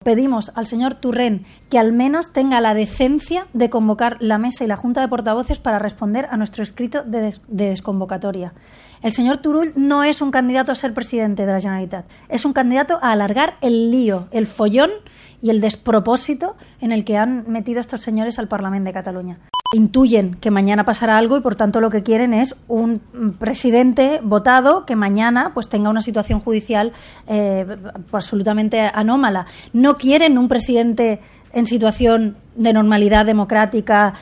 pedimos al señor Torrent que al menos tenga la decencia de convocar la mesa y la Junta de Portavoces para responder a nuestro escrito de desconvocatoria. El señor Turull no es un candidato a ser presidente de la Generalitat, es un candidato a alargar el lío, el follón y el despropósito en el que han metido estos señores al Parlamento de Cataluña. Intuyen que mañana pasará algo y por tanto lo que quieren es un presidente votado que mañana pues tenga una situación judicial absolutamente anómala. No quieren un presidente en situación de normalidad democrática,